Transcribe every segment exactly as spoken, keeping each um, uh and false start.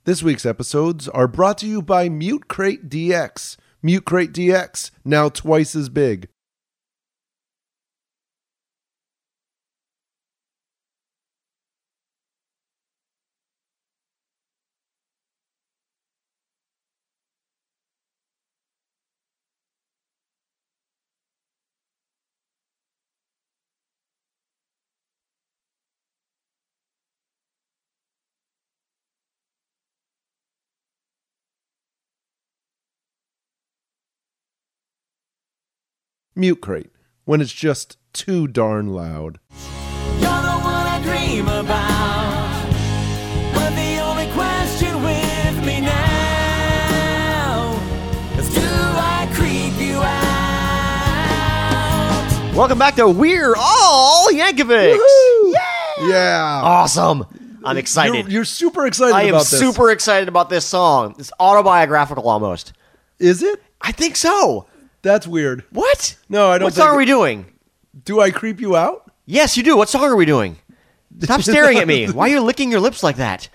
This week's episodes are brought to you by Mute Crate D X. Mute Crate D X, now twice as big. Mute Crate, when it's just too darn loud. You're the one I dream about, but the only question with me now is, do I creep you out? Welcome back to We're All Yankovics! Yeah! Yeah. Awesome! I'm excited. You're, you're super excited I am about this. super excited about this song. It's autobiographical almost. Is it? I think so. That's weird. What? No, I don't What think song it- are we doing? Do I creep you out? Yes, you do. What song are we doing? Stop staring at me. Why are you licking your lips like that?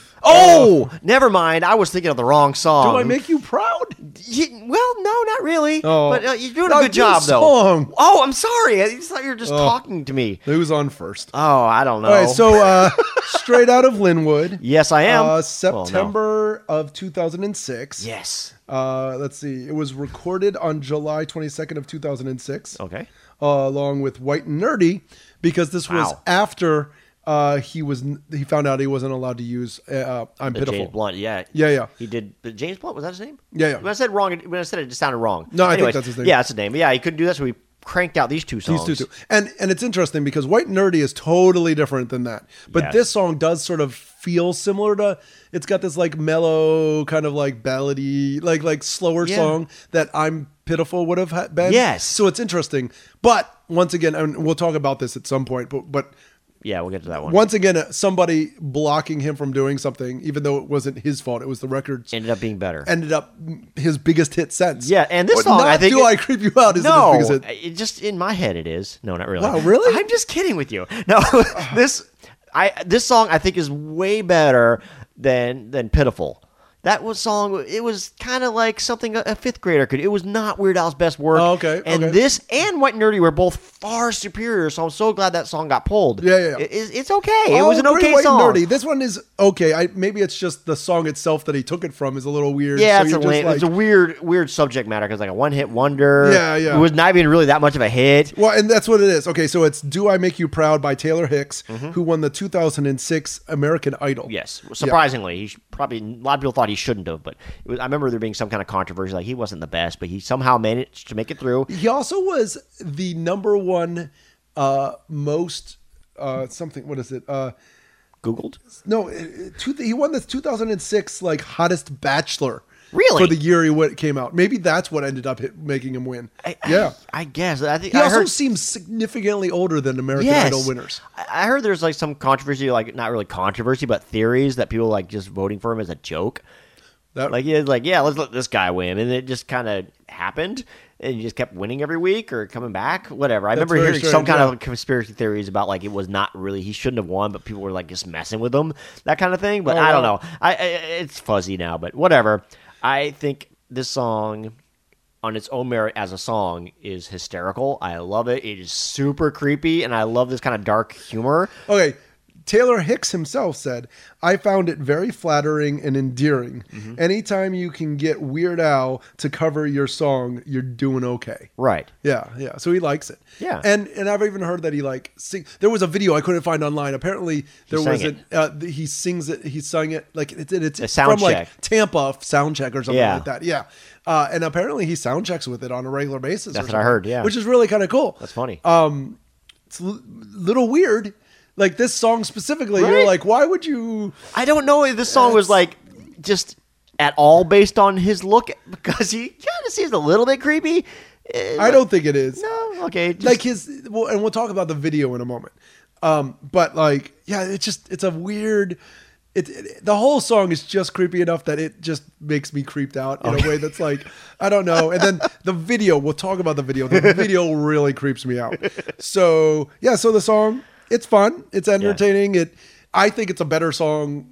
Oh, never mind. I was thinking of the wrong song. Do I make you proud? You- well, no, not really. Oh. But uh, you're doing No, a good do job, the though. song. Oh, I'm sorry. I just thought you were just Oh. talking to me. Who's on first? Oh, I don't know. All right, so uh, straight out of Linwood. yes, I am. Uh, Well, no. September of two thousand six. Yes. Uh, let's see. It was recorded on July twenty-second of two thousand six. Okay. Uh, along with White and Nerdy, because this was Wow. after uh, he was he found out he wasn't allowed to use uh, "I'm The Pitiful." James Blunt, yeah. Yeah, yeah. He did. But James Blunt, was that his name? Yeah, yeah. When I said wrong, when I said it, it just sounded wrong. No, I think Anyways, that's his name. Yeah, that's his name. But yeah, he couldn't do that, so he cranked out these two songs. These two, too. And and it's interesting because White and Nerdy is totally different than that. But Yes. this song does sort of feel similar to. It's got this like mellow kind of like ballady, like like slower Yeah. song that "I'm Pitiful" would have ha- been. Yes. So it's interesting. But once again, and we'll talk about this at some point. But but Yeah, we'll get to that one. once again, uh, somebody blocking him from doing something, even though it wasn't his fault, it was the record's. Ended up being better. Ended up his biggest hit since. Yeah, and this But song, not I think "Do it- I Creep You Out" isn't no, his biggest hit. it just in my head it is. No, not really. Wow, really? I'm just kidding with you. No, this I this song I think is way better than than Pitiful. That was song. It was kind of like something a, a fifth grader could. It was not Weird Al's best work. Oh, okay, And okay. this and White and Nerdy were both far superior. So I'm so glad that song got pulled. Yeah, yeah, yeah. It- it's, it's okay. It I'll was an agree, okay White and song. Nerdy. This one is okay. I maybe it's just the song itself that he took it from is a little weird. Yeah, so it's, a you're just lame, like, it's a weird, weird subject matter because like a one-hit wonder. Yeah, yeah. It was not even really that much of a hit. well, and that's what it is. Okay, so it's "Do I Make You Proud" by Taylor Hicks, Mm-hmm. who won the two thousand six American Idol. Yes, surprisingly, he sh- probably a lot of people thought he shouldn't have, but it was, I remember there being some kind of controversy, like he wasn't the best, but he somehow managed to make it through. He also was the number one uh, most uh, something. What is it? Uh, Googled, no, it- it- two, he won this two thousand six like hottest bachelor. Really? For the year he went, came out. Maybe that's what ended up hit, making him win. I, yeah. I, I guess. I think He I also heard. seems significantly older than American Yes. Idol winners. I I heard there's like some controversy, like not really controversy, but theories that people like just voting for him as a joke. That, Like, yeah, like yeah, let's let this guy win, and it just kind of happened, and he just kept winning every week or coming back, whatever. I That's remember very hearing some strange, kind yeah. of conspiracy theories about like it was not really he shouldn't have won, but people were like just messing with him, that kind of thing. But Oh, I don't wow. know. I, I it's fuzzy now, but whatever. I think this song, on its own merit as a song, is hysterical. I love it. It is super creepy, and I love this kind of dark humor. Okay, Taylor Hicks himself said, "I found it very flattering and endearing. Mm-hmm. Anytime you can get Weird Al to cover your song, you're doing okay." Right. Yeah, yeah. So he likes it. Yeah. And and I've even heard that he like sing. There was a video I couldn't find online. Apparently there sang was it. a uh, th- he sings it. He sung it like it's it's A sound from like check. Tampa sound check or something Yeah. like that. Yeah. Uh, and apparently he sound checks with it on a regular basis. That's or what I something, heard, yeah. Which is really kind of cool. That's funny. It's a l- little weird. Like this song specifically, you're Right? like, why would you? I don't know if this song was It's- like just at all based on his look because he kind of seems a little bit creepy. Eh, I don't think it is. No, okay. Just, Like his, well, and we'll talk about the video in a moment. Um, but like, yeah, it's just it's a weird. It, it the whole song is just creepy enough that it just makes me creeped out in a way that's like I don't know. And then the video, we'll talk about the video. The video really creeps me out. So yeah, so the song, it's fun, it's entertaining. It, I think it's a better song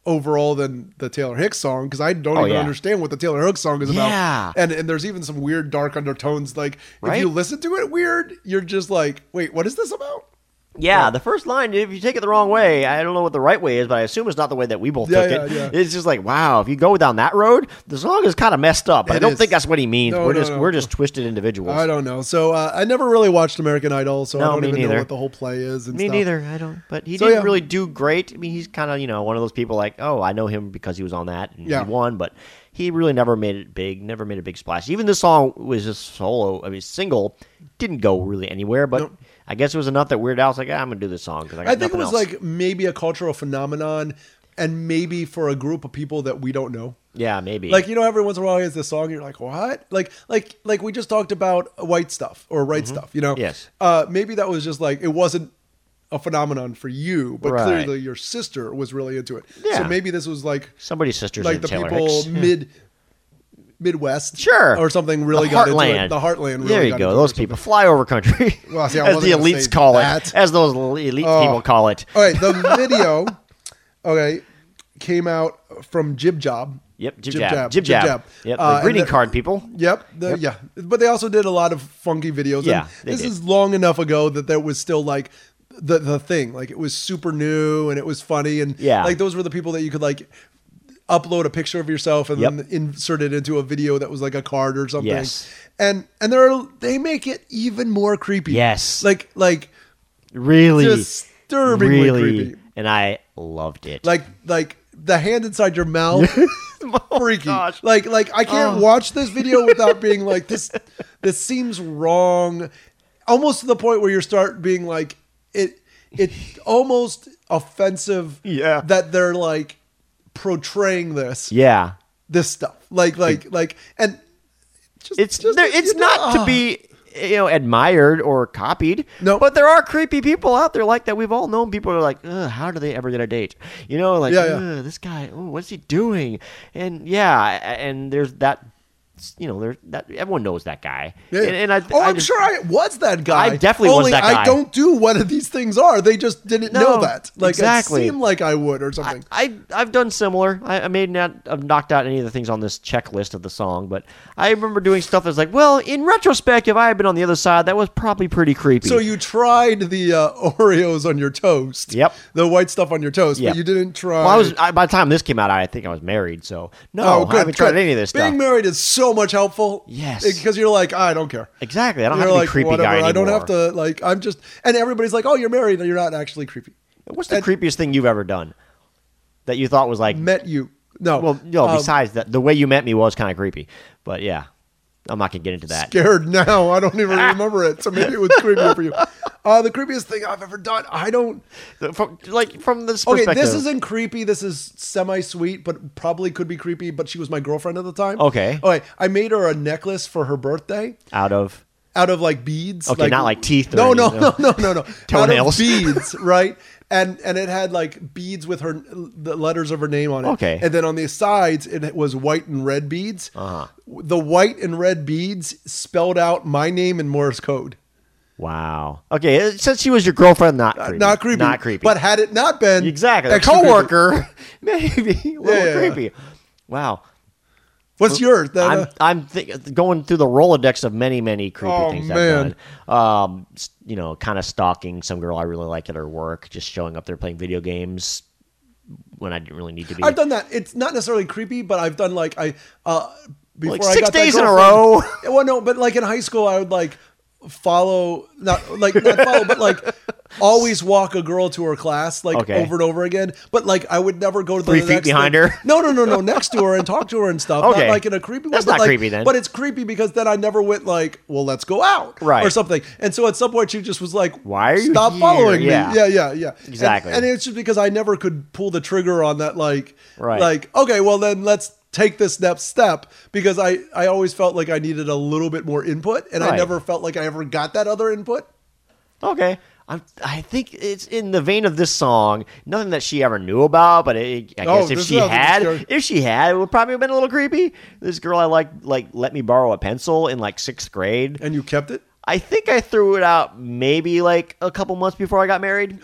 overall than the Taylor Hicks song because I don't Oh, even yeah. understand what the Taylor Hicks song is Yeah. about. And and there's even some weird dark undertones. Like Right? if you listen to it weird, you're just like, wait, what is this about? Yeah, the first line, if you take it the wrong way, I don't know what the right way is, but I assume it's not the way that we both Yeah, took yeah, it. yeah. It's just like, wow, if you go down that road, the song is kind of messed up. But I It don't is. think that's what he means. No, we're no, just no. we're just twisted individuals. I don't know. So uh, I never really watched American Idol, so I No, don't me even neither. know what the whole play is. And Me stuff. neither. I don't. But he So, didn't yeah. really do great. I mean, he's kind of you know one of those people like, oh, I know him because he was on that and Yeah. he won, but he really never made it big. Never made a big splash. Even this song was just solo. I mean, single didn't go really anywhere, but. Nope. I guess it was enough that Weird Al's like, ah, I'm gonna do this song because I, got I think it nothing was else. like maybe a cultural phenomenon, and maybe for a group of people that we don't know. yeah, maybe Like you know, every once in a while he has this song, you're like, what? Like, like, like we just talked about white stuff or right stuff. You know, Mm-hmm. Yes. Uh, maybe that was just like it wasn't a phenomenon for you, but Right. clearly your sister was really into it. Yeah. So maybe this was like somebody's sister's like in the Taylor people Hicks. mid Midwest, Sure. or something really The got into Heartland. it. The Heartland. Really There you got go. into Those it or people. something. Flyover country. Well, see, I as the wasn't gonna elites say call that. it. As those elite Oh. people call it. All right, the video, okay, came out from Jib Job. Yep, jib Jib jab. Jab. Jib Jib jab. Jab. Yep, Uh, the greeting and the- card people. Yep, the, yeah, but they also did a lot of funky videos. Yeah, and they this did. is long enough ago that there was still like the the thing, like it was super new and it was funny, and Yeah. like those were the people that you could like upload a picture of yourself and Yep. then insert it into a video that was like a card or something. Yes. And and they're they make it even more creepy. Yes. Like like Really. disturbingly really. creepy. And I loved it. Like like the hand inside your mouth. Freaky. gosh. Like like I can't Oh. watch this video without being like this this seems wrong. Almost to the point where you start being like it it's almost offensive Yeah. that they're like portraying this yeah. this stuff. Like like like and just, It's just there, it's you know, not to ah. be you know admired or copied. No. but there are creepy people out there like that. We've all known people who are like, Ugh, how do they ever get a date? You know, like, Yeah, yeah. "Ugh, this guy, oh, what's he doing? And yeah, and there's that. You know, there that everyone knows that guy. Yeah. And, and I, oh, I I'm just- sure I was that guy. I definitely was Only that I guy. don't do what these things are. They just didn't No, know that. Like exactly. it seemed like I would or something. I, I've done similar. I, I may not have knocked out any of the things on this checklist of the song, but I remember doing stuff that's like, well, in retrospect, if I had been on the other side, that was probably pretty creepy. So you tried the uh, Oreos on your toast. Yep. The white stuff on your toast, Yep. but you didn't try. well, I was I, by the time this came out, I think I was married. So no, Oh, good, I haven't tried good. any of this Being stuff. married is so much helpful. Yes. Because you're like, I don't care. Exactly. I don't You're have to be like, creepy whatever. guy anymore. I don't have to like. I'm just. And everybody's like, oh, you're married, and you're not actually creepy. What's the and- creepiest thing you've ever done that you thought was like? Met you. No. well, no. Um, Besides that, the way you met me was kind of creepy. But yeah, I'm not gonna get into that. Scared now. I don't even remember it. So maybe it was creepier for you. Uh, the creepiest thing I've ever done. I don't. From, like from this Okay, perspective. this isn't creepy. This is semi-sweet, but probably could be creepy. But she was my girlfriend at the time. Okay. Okay. I made her a necklace for her birthday out of. out of like beads. Okay, not like teeth or No, no, anything, no, no. no, no, no. Toenails. Out of beads, right? And and it had like beads with her the letters of her name on it. Okay. And then on the sides it was white and red beads. Uh-huh. The white and red beads spelled out my name in Morse code. Wow. Okay, uh, since she was your girlfriend, not Uh, creepy. Not creepy. Not creepy. But had it not been exactly, a extra creepy. coworker, maybe a little Yeah, yeah, yeah. creepy. Wow. What's yours? That, I'm uh, I'm think, going through the Rolodex of many many creepy Oh, things man. I've done. Um, s- you know, kind of stalking some girl I really like at her work, just showing up there playing video games when I didn't really need to be. I've done that. It's not necessarily creepy, but I've done like I uh before Like I six got that days in a girlfriend- row. Well, no, but like in high school, I would like follow not like not follow, but like always walk a girl to her class like Okay. over and over again. But like I would never go to the Three feet next behind thing. her? No, no, no, no, next to her and talk to her and stuff. Okay. Not like in a creepy way. That's but not like- creepy then. But it's creepy because then I never went like, well, let's go out, Right. or something. And so at some point she just was like, Why are you stop here?" following Yeah. me? Yeah, yeah, yeah. Exactly. And, and it's just because I never could pull the trigger on that. Like, Right. like okay, well then let's take this next step because I, I always felt like I needed a little bit more input and I Right. never felt like I ever got that other input. Okay. I'm, I think it's in the vein of this song. Nothing that she ever knew about, but it, I Oh, guess if this she is nothing had, scary. if she had, it would probably have been a little creepy. This girl I like, like, let me borrow a pencil in like sixth grade. And you kept it? I think I threw it out maybe like a couple months before I got married.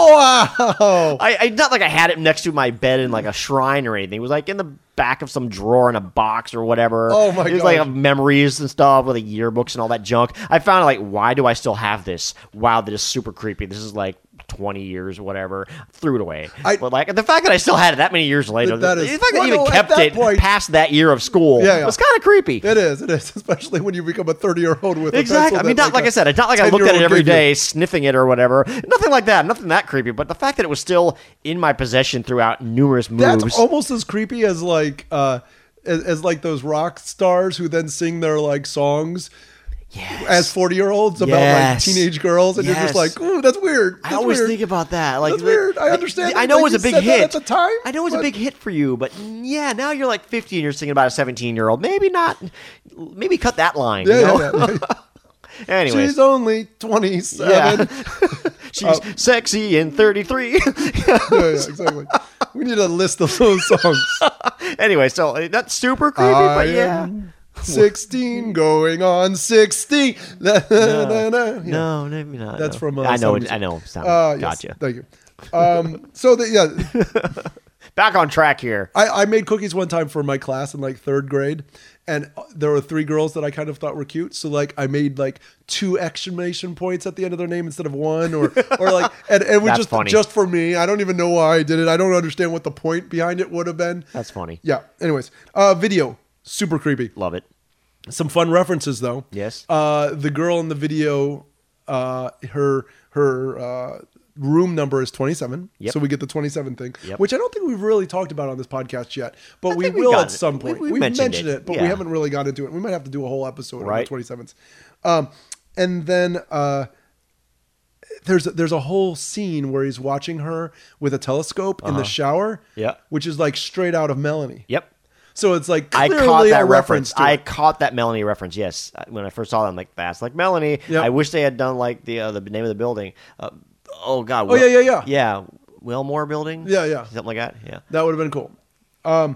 Wow. I, I not like I had it next to my bed in like a shrine or anything. It was like in the back of some drawer in a box or whatever. Oh my It was gosh. like memories and stuff with like yearbooks and all that junk. I found like, why do I still have this? Wow, that is super creepy. This is like twenty years or whatever. Threw it away. I- but like the fact that I still had it that many years later, That the, is- the fact that well, I even no, at kept that it point- past that year of school Yeah, yeah. was kind of creepy. It is. It is. Especially when you become a thirty-year-old with a Exactly. pencil I mean, that, not like, I a said. It's not like I looked at it ten-year-old every gave you. day, sniffing it or whatever. Nothing like that. Nothing that creepy. But the fact that it was still in my possession throughout numerous moves. That's almost as creepy as like uh as, as like those rock stars who then sing their like songs yes. as forty-year-olds about Yes. like teenage girls, and you're just Yes. like, ooh, that's weird. I That's always weird. think about that. Like That's the- weird. I understand I that, know like, it was a you big said that hit at the time, I know it was but- a big hit for you, but yeah, now you're like fifteen. You're singing about a seventeen-year-old. Maybe not. Maybe cut that line. Yeah, you know? yeah, yeah. Anyways, She's only twenty-seven. yeah. She's sexy and thirty-three. yeah, yeah, exactly. We need a list of those songs. Anyway, so uh, that's super creepy, I but yeah. am sixteen going on sixteen. Na, na, na, na. Yeah. No, maybe not. That's no. from, uh, I know. Sound it- I know. Sound, Uh, yes, gotcha. Thank you. Um, so the, yeah, Back on track here. I, I made cookies one time for my class in like third grade, and there were three girls that I kind of thought were cute. So like I made like two exclamation points at the end of their name instead of one, or or like and, and we That's just funny. just for me. I don't even know why I did it. I don't understand what the point behind it would have been. That's funny. Yeah. Anyways, uh, video super creepy. Love it. Some fun references though. Yes. Uh, the girl in the video, uh, her her uh, room number is twenty-seven. Yep. So we get the twenty-seven thing, Yep. which I don't think we've really talked about on this podcast yet, but I we think we've will gotten at it. some We- point. we've We've mentioned mentioned, it. it, but Yeah. we haven't really got into it. We might have to do a whole episode on the Right. twenty-sevens. Um, and then uh, there's there's a whole scene where he's watching her with a telescope in the shower. Yeah. Which is like straight out of Melanie. Yep. So it's like I clearly caught that a reference. reference. to I it. caught that Melanie reference. Yes, when I first saw that, I'm like, "That's like Melanie." Yep. I wish they had done like the uh, the name of the building. Uh, oh God. Oh, yeah, yeah, yeah. Yeah, Wilmore Building. Yeah, yeah. Something like that. Yeah, That would have been cool. Um,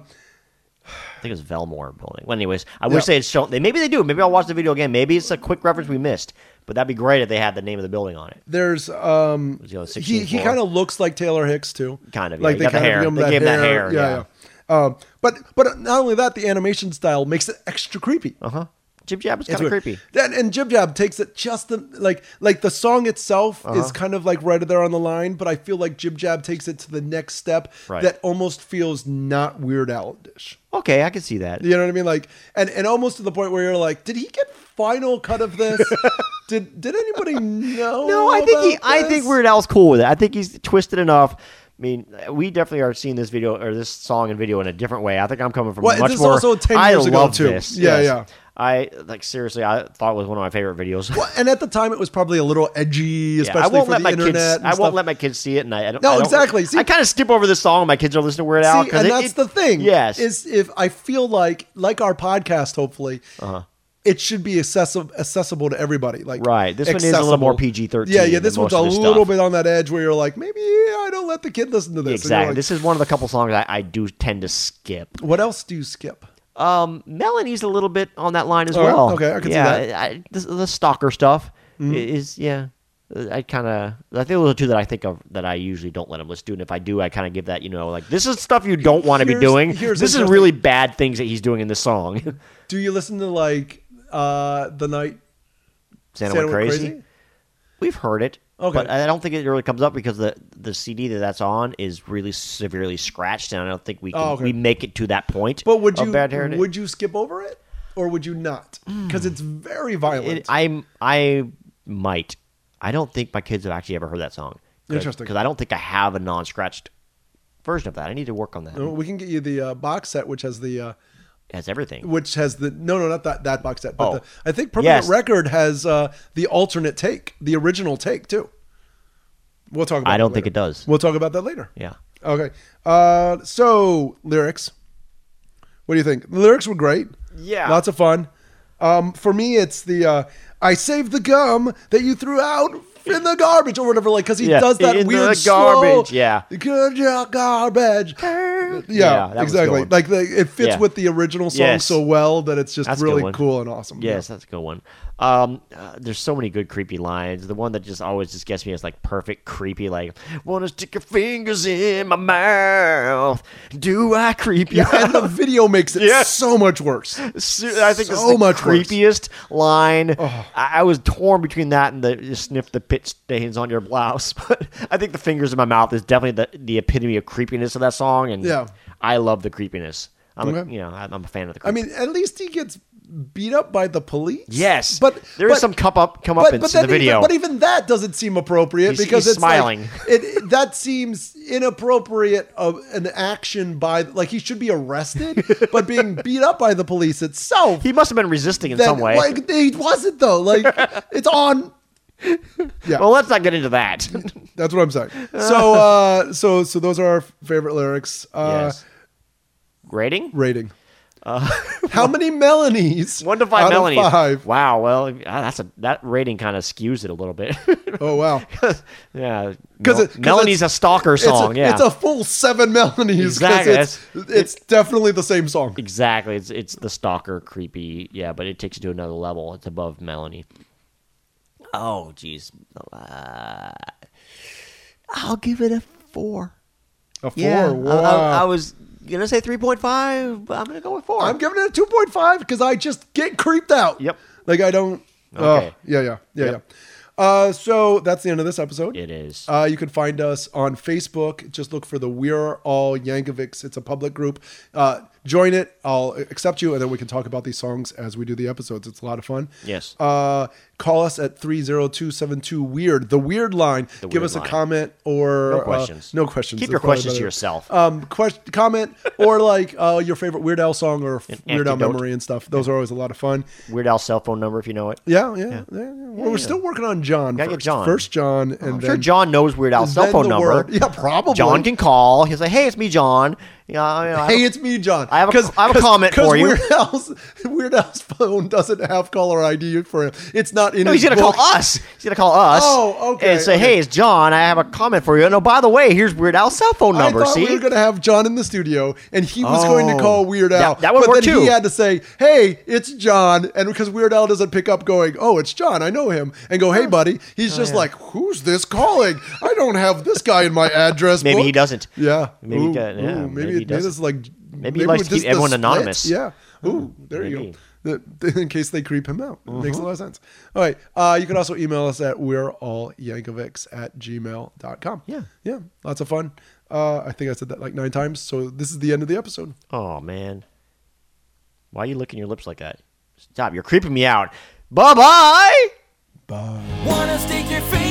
I think it was Velmore Building. Well, anyways, I wish Yeah. they had shown. They maybe they do. Maybe I'll watch the video again. Maybe it's a quick reference we missed. But that'd be great if they had the name of the building on it. There's um Was he on he sixteenth he floor? kind of looks like Taylor Hicks too. Kind of, yeah. like He they got the kind hair. of give him They that, gave him hair. that hair, Yeah, yeah. yeah. Um, but but not only that, the animation style makes it extra creepy. Uh huh. Jib Jab is It's kind of weird. creepy. And, and Jib Jab takes it just the like like the song itself Uh-huh. is kind of like right there on the line, but I feel like Jib Jab takes it to the next step Right. that almost feels not Weird Al-ish. Okay, I can see that. You know what I mean? Like, and, and almost to the point where you're like, did he get final cut of this? did did anybody know? No, I think he. about I this? think Weird Al's cool with it. I think he's twisted enough. I mean, we definitely are seeing this video or this song and video in a different way. I think I'm coming from Well, much this is more. also ten I years ago, love too. This. Yeah, yes. yeah. I like seriously. I thought it was one of my favorite videos. Well, and at the time, it was probably a little edgy, Yeah, especially I won't for let the my internet. kids. and I stuff. won't let my kids see it, and I, I don't. No, I don't- exactly. See- I kind of skip over this song. My kids are listening to Weird Al. See, 'cause and it- that's it- the thing. Yes. is if I feel like like our podcast, hopefully, Uh-huh. it should be accessible accessible to everybody. Like Right. This one is a little more P G thirteen Yeah, yeah. than This one's most a of this little stuff. bit on that edge where you're like, maybe I don't let the kid listen to this. And you're Exactly. like, This is one of the couple songs I, I do tend to skip. what else do you skip? Um, Melanie's a little bit on that line as All right, well. okay, I can see yeah, that. Mm-hmm. I, the, the stalker stuff is yeah. I kind of I think those are two that I think of that I usually don't let them listen to, and if I do, I kind of give that you know like this is stuff you don't want to be Here's- doing. here's This is interesting. really bad things that he's doing in this song. Do you listen to like uh the night Santa, Santa went Went crazy. Crazy? We've heard it, Okay. but I don't think it really comes up because the the C D that that's on is really severely scratched, and I don't think we can Oh, okay. we make it to that point. But would of you Bad Hair Day. would you skip over it or would you not? Because it's very violent. It, I I might. I don't think my kids have actually ever heard that song. Interesting. Because I don't think I have a non-scratched version of that. I need to work on that. Oh, we can get you the uh, box set, which has the uh, It has everything. which has the no no not that that box set, but Oh. the, I think Permanent Yes. Record has uh, the alternate take, the original take too. We'll talk. about I don't that think it later. does. We'll talk about that later. Yeah. Okay. Uh, so lyrics. What do you think? The lyrics were great. Yeah. Lots of fun. Um, for me, it's the uh, I saved the gum that you threw out in the garbage or whatever, like because he Yeah, does that in the weird garbage, slow, yeah. good job, garbage. Yeah, Yeah, that was a exactly. good one. Like the, it fits Yeah. with the original song Yes. so well that it's just That's a good really one. cool and awesome. Yes, that's a good one. Um, uh, there's so many good creepy lines. The one that just always just gets me is like perfect creepy, like, wanna stick your fingers in my mouth. Do I creep you Yeah, and the out? video makes it Yeah. so much worse. So- I think So it's the much worse. creepiest line. I-, I was torn between that and the you sniff the pit stains on your blouse. But I think the fingers in my mouth is definitely the, the epitome of creepiness of that song. And Yeah. I love the creepiness. I'm a, Okay. you know, I'm I'm a fan of the I creepiness. mean, at least he gets beat up by the police. Yes, but there is but- some come up come but, up but in the then video. Even, but even that doesn't seem appropriate He's- because he's it's smiling. Like, it, it- that seems inappropriate of an action by like he should be arrested, but being beat up by the police itself. He must have been resisting in then- some way. Like, he wasn't though. Like it's on. Yeah, Well, let's not get into that. that's what I'm saying. So, uh, so, so those are our favorite lyrics. Uh, yes. Rating? Rating. How many Melanies? One to five out of Melanies. Five. Wow. Well, uh, that's a that rating kind of skews it a little bit. Oh wow. yeah. 'Cause Mel- it- 'cause Melanie's a it's- stalker It's a- song. yeah. It's a full seven Melanies. 'cause Exactly. It's, it's definitely the same song. exactly. It's it's the stalker creepy. Yeah, but it takes you to another level. It's above Melanie. Oh, geez. Uh, I'll give it a four. A four. Yeah. I- Wow. I, I was gonna say three point five, but I'm gonna go with four. I'm giving it a two point five because I just get creeped out. Yep. Like I don't. Okay. Oh, yeah, yeah, yeah, Yep. yeah. Uh, so that's the end of this episode. It is. Uh, you can find us on Facebook. Just look for the We're All Yankovics. It's a public group. Uh, join it. I'll accept you, and then we can talk about these songs as we do the episodes. It's a lot of fun. Yes. Uh, call us at three oh two seven two weird. The weird line. The Give weird us a line. comment or No uh, questions. no questions. Keep That's your probably questions to better. yourself. Um, question, comment or like uh, your favorite Weird Al song or An Weird Al anecdote. memory and stuff. Those are always a lot of fun. Weird Al's cell phone number if you know it. Yeah, yeah. yeah. yeah. Well, we're yeah. still working on John. Gotta get First. John. First John, and I'm then sure John knows Weird Al's cell then phone the number. word. Yeah, probably. John can call. He'll say, "Hey, it's me, John. You know, you know, I Hey, have it's me, John. I have a- 'Cause- I have a 'cause- comment 'cause for you. Weird Al's, Weird Al's phone doesn't have caller I D for him. It's not in No, his he's gonna book. call us. He's gonna call us. Oh, okay, And say, okay. "Hey, it's John. I have a comment for you. And oh, by the way, here's Weird Al's cell phone number. I thought See, we were going to have John in the studio, and he was going to Oh. call Weird Al. That- that would but work then too. he had to say, "Hey, it's John," and because Weird Al doesn't pick up, going, "Oh, it's John. I know him," and go, "Hey, buddy." He's just Oh, yeah. like, "Who's this calling? I don't have this guy in my address maybe book." he doesn't. Yeah. Maybe he Ooh, does- yeah, ooh, maybe maybe, he it, maybe doesn't. it's like Maybe he likes with to keep this the everyone split. anonymous. Yeah. Ooh, there you maybe. go. That- In case they creep him out. It makes Mm-hmm. a lot of sense. All right. Uh, you can also email us at we're all yankovics at gmail dot com. Yeah. Yeah. Lots of fun. Uh, I think I said that like nine times. So this is the end of the episode. Oh man, why are you licking your lips like that? Stop! You're creeping me out. Bye bye. Bye. Wanna stick your finger